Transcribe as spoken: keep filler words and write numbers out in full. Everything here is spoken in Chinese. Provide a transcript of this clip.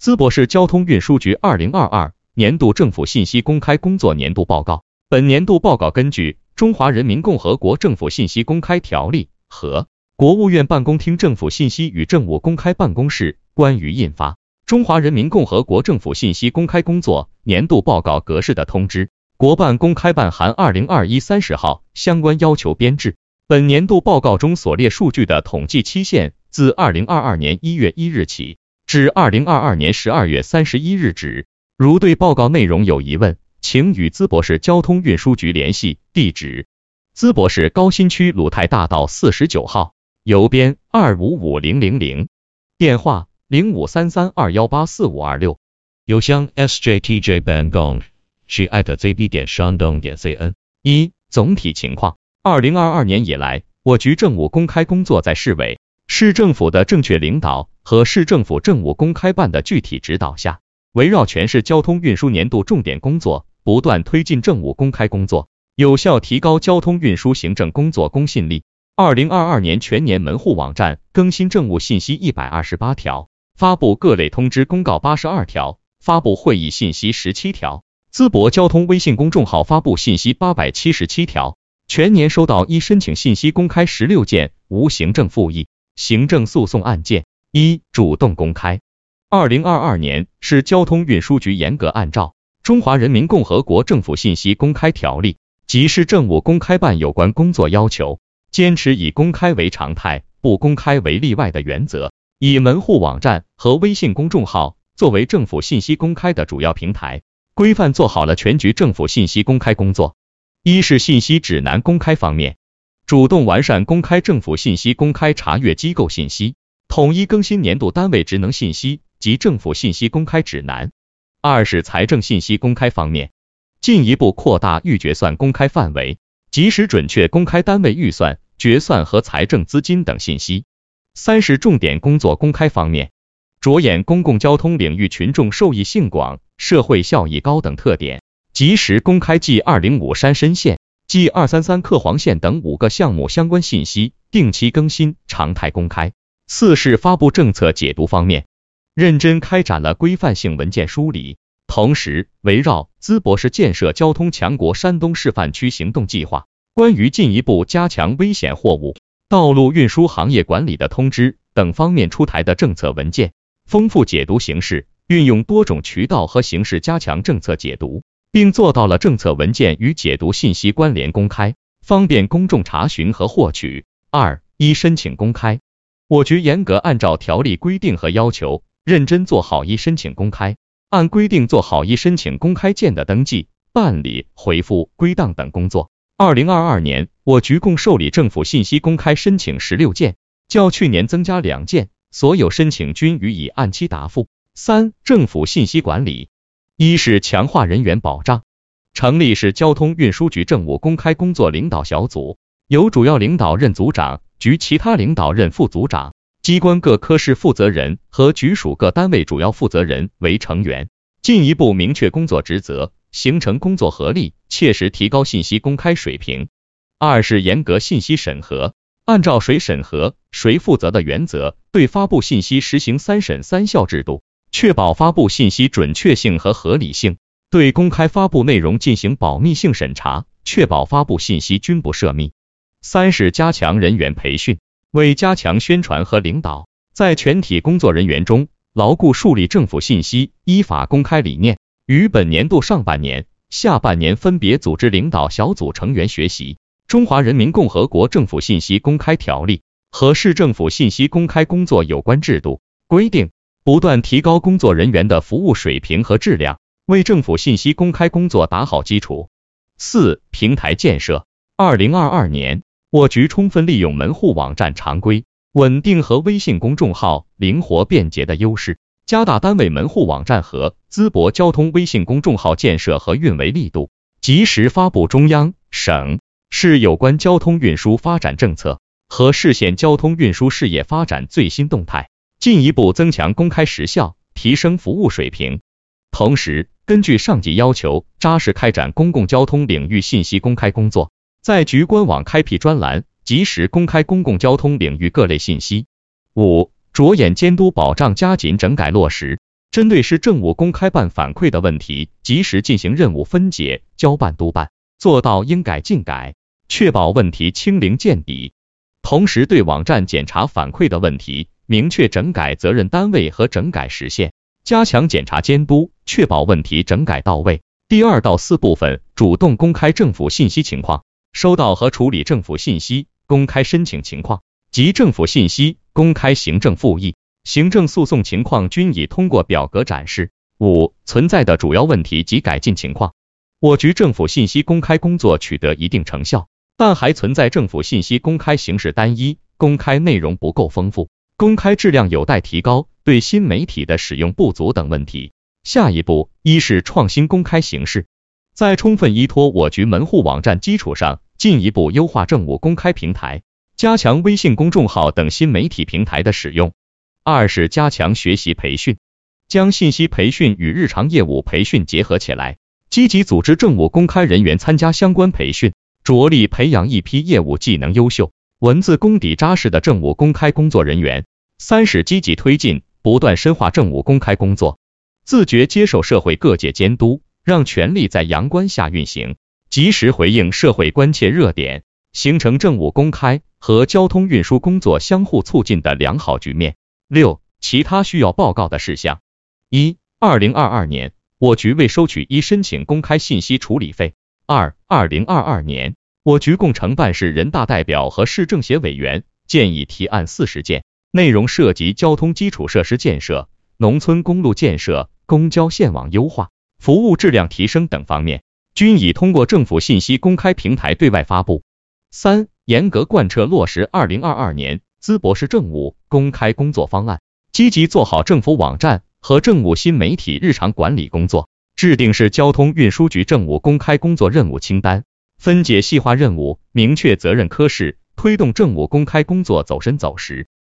淄博市交通运输局二零二二年度政府信息公开工作年度报告。本年度报告根据《中华人民共和国政府信息公开条例》和国务院办公厅政府信息与政务公开办公室关于印发《中华人民共和国政府信息公开工作年度报告格式的通知》国办公开办函二零二一三十号相关要求编制。本年度报告中所列数据的统计期限自二零二二年一月一日起至二零二二年十二月三十一日止。如对报告内容有疑问，请与淄博市交通运输局联系，地址：淄博市高新区鲁泰大道四十九号，邮编二五五零零零，电话零五三三二一八四五二六， 邮箱 s j t j bangong 是 at z b 点山东点 c n。 一、总体情况。二零二二年以来，我局政务公开工作在市委、市政府的正确领导和市政府政务公开办的具体指导下，围绕全市交通运输年度重点工作，不断推进政务公开工作，有效提高交通运输行政工作公信力。二零二二年全年门户网站更新政务信息一百二十八条，发布各类通知公告八十二条，发布会议信息十七条，淄博交通微信公众号发布信息八百七十七条，全年收到一申请信息公开十六件，无行政复议、行政诉讼案件。一、主动公开。二零二二年市交通运输局严格按照《中华人民共和国政府信息公开条例》及市政务公开办有关工作要求，坚持以公开为常态，不公开为例外的原则，以门户网站和微信公众号作为政府信息公开的主要平台，规范做好了全局政府信息公开工作。一是信息指南公开方面，主动完善公开政府信息公开查阅机构信息，统一更新年度单位职能信息及政府信息公开指南。二是财政信息公开方面，进一步扩大预决算公开范围，及时准确公开单位预算、决算和财政资金等信息。三是重点工作公开方面，着眼公共交通领域群众受益性广、社会效益高等特点，及时公开 G 二零五山深线、G 二三三克黄线等五个项目相关信息，定期更新，常态公开。四是发布政策解读方面，认真开展了规范性文件梳理，同时围绕淄博市建设交通强国山东示范区行动计划、关于进一步加强危险货物、道路运输行业管理的通知等方面出台的政策文件，丰富解读形式，运用多种渠道和形式加强政策解读，并做到了政策文件与解读信息关联公开，方便公众查询和获取。二、一申请公开。我局严格按照条例规定和要求，认真做好一申请公开，按规定做好一申请公开件的登记、办理、回复、归档等工作。二零二二年，我局共受理政府信息公开申请十六件，较去年增加两件，所有申请均予以按期答复。三、政府信息管理。一是强化人员保障，成立市交通运输局政务公开工作领导小组，由主要领导任组长、局其他领导任副组长、机关各科室负责人和局属各单位主要负责人为成员，进一步明确工作职责，形成工作合力，切实提高信息公开水平。二是严格信息审核，按照谁审核、谁负责的原则，对发布信息实行三审三校制度，确保发布信息准确性和合理性，对公开发布内容进行保密性审查，确保发布信息均不涉密。三是加强人员培训，为加强宣传和领导，在全体工作人员中牢固树立政府信息依法公开理念，于本年度上半年、下半年分别组织领导小组成员学习《中华人民共和国政府信息公开条例》和市政府信息公开工作有关制度规定，不断提高工作人员的服务水平和质量，为政府信息公开工作打好基础。四、平台建设。二零二二年，我局充分利用门户网站常规、稳定和微信公众号灵活便捷的优势，加大单位门户网站和淄博交通微信公众号建设和运维力度，及时发布中央、省、市有关交通运输发展政策和市县交通运输事业发展最新动态，进一步增强公开时效，提升服务水平。同时，根据上级要求，扎实开展公共交通领域信息公开工作，在局官网开辟专栏，及时公开公共交通领域各类信息。五、着眼监督保障，加紧整改落实针对市政务公开办反馈的问题，及时进行任务分解、交办督办，做到应改尽改，确保问题清零见底。同时对网站检查反馈的问题，明确整改责任单位和整改时限，加强检查监督，确保问题整改到位。第二到四部分，主动公开政府信息情况，收到和处理政府信息公开申请情况及政府信息公开行政复议、行政诉讼情况均已通过表格展示。五、存在的主要问题及改进情况。我局政府信息公开工作取得一定成效，但还存在政府信息公开形式单一、公开内容不够丰富、公开质量有待提高、对新媒体的使用不足等问题。下一步，一是创新公开形式，在充分依托我局门户网站基础上，进一步优化政务公开平台，加强微信公众号等新媒体平台的使用。二是加强学习培训，将信息培训与日常业务培训结合起来，积极组织政务公开人员参加相关培训，着力培养一批业务技能优秀、文字功底扎实的政务公开工作人员。三是积极推进，不断深化政务公开工作，自觉接受社会各界监督，让权力在阳关下运行，及时回应社会关切热点，形成政务公开和交通运输工作相互促进的良好局面。六、其他需要报告的事项。一、二零二二年，我局未收取一申请公开信息处理费。二、二零二二年，我局共承办市人大代表和市政协委员建议提案四十件，内容涉及交通基础设施建设、农村公路建设、公交线网优化、服务质量提升等方面，均已通过政府信息公开平台对外发布。三、严格贯彻落实二零二二年淄博市政务公开工作方案，积极做好政府网站和政务新媒体日常管理工作，制定市交通运输局政务公开工作任务清单，分解细化任务，明确责任科室，推动政务公开工作走深走实。